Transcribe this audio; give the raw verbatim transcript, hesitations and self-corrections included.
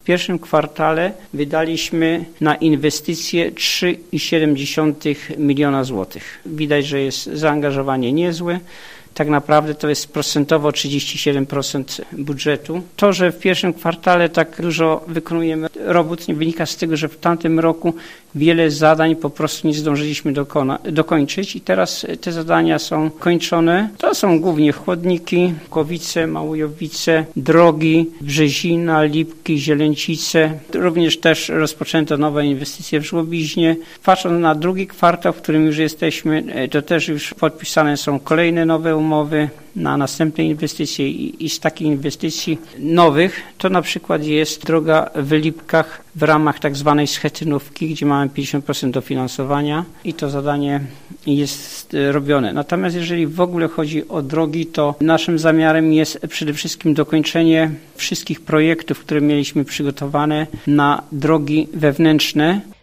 W pierwszym kwartale wydaliśmy na inwestycje trzy i siedem dziesiątych miliona złotych. Widać, że jest zaangażowanie niezłe. Tak naprawdę to jest procentowo trzydzieści siedem procent budżetu. To, że w pierwszym kwartale tak dużo wykonujemy robót, nie wynika z tego, że w tamtym roku wiele zadań po prostu nie zdążyliśmy dokona- dokończyć i teraz te zadania są kończone. To są głównie chłodniki, Kowice, Małojowice, drogi, Brzezina, Lipki, Zielęcice. Również też rozpoczęto nowe inwestycje w Żłobiźnie. Patrząc na drugi kwartał, w którym już jesteśmy, to też już podpisane są kolejne nowe umowy na następne inwestycje i, i z takich inwestycji nowych to na przykład jest droga w Lipkach w ramach tak zwanej schetynówki, gdzie mamy pięćdziesiąt procent dofinansowania i to zadanie jest robione. Natomiast jeżeli w ogóle chodzi o drogi, to naszym zamiarem jest przede wszystkim dokończenie wszystkich projektów, które mieliśmy przygotowane na drogi wewnętrzne.